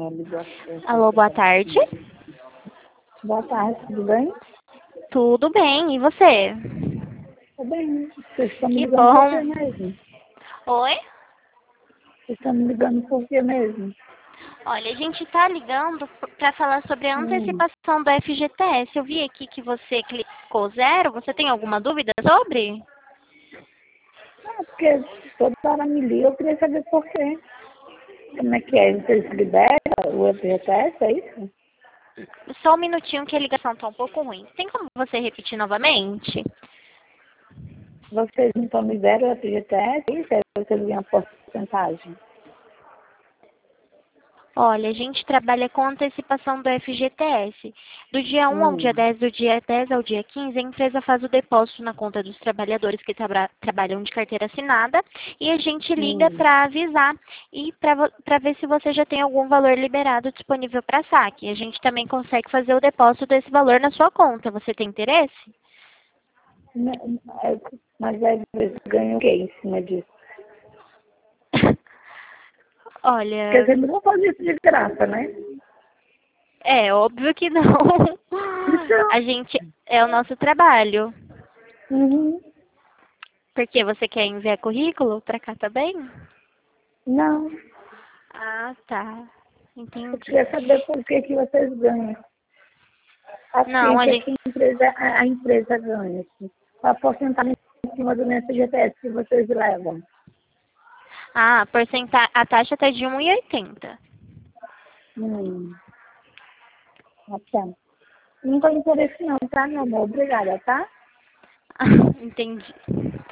Alô, boa tarde. Boa tarde, tudo bem? Tudo bem, e você? Tudo bem. Vocês estão me Que ligando por quê bom. mesmo? Oi? Vocês estão me ligando por quê mesmo? Olha, a gente tá ligando para falar sobre a Hum. antecipação do FGTS. Eu vi aqui que você clicou zero. Você tem alguma dúvida sobre? Porque toda hora me liga, eu queria saber por quê. Como é que é? Vocês liberam o FGTS, é isso? Só um minutinho que a ligação tá um pouco ruim. Tem como você repetir novamente? Vocês então liberam o FGTS, é isso? Aí vocês ganham porcentagem. Olha, a gente trabalha com antecipação do FGTS. Do dia 1 ao dia Hum. 10, do dia 10 ao dia 15, a empresa faz o depósito na conta dos trabalhadores que trabalham de carteira assinada e a gente liga Hum. para avisar e para ver se você já tem algum valor liberado disponível para saque. A gente também consegue fazer o depósito desse valor na sua conta. Você tem interesse? Mas aí vocês ganham o quê em cima disso? Porque Olha, vocês não vão fazer isso de graça, né? é óbvio que não. Então. A gente é o nosso trabalho. Uhum. Porque você quer enviar currículo para cá também? Não. Ah, tá. Eu Entendi. queria saber por que que vocês ganham. Assim, Não, o a que gente. que a empresa ganha? Assim, a porcentagem em cima do FGTS que vocês levam. Ah, a taxa tá de 1,80. Hum, tá. Não tem interesse não, tá, meu amor? Obrigada, tá? Entendi.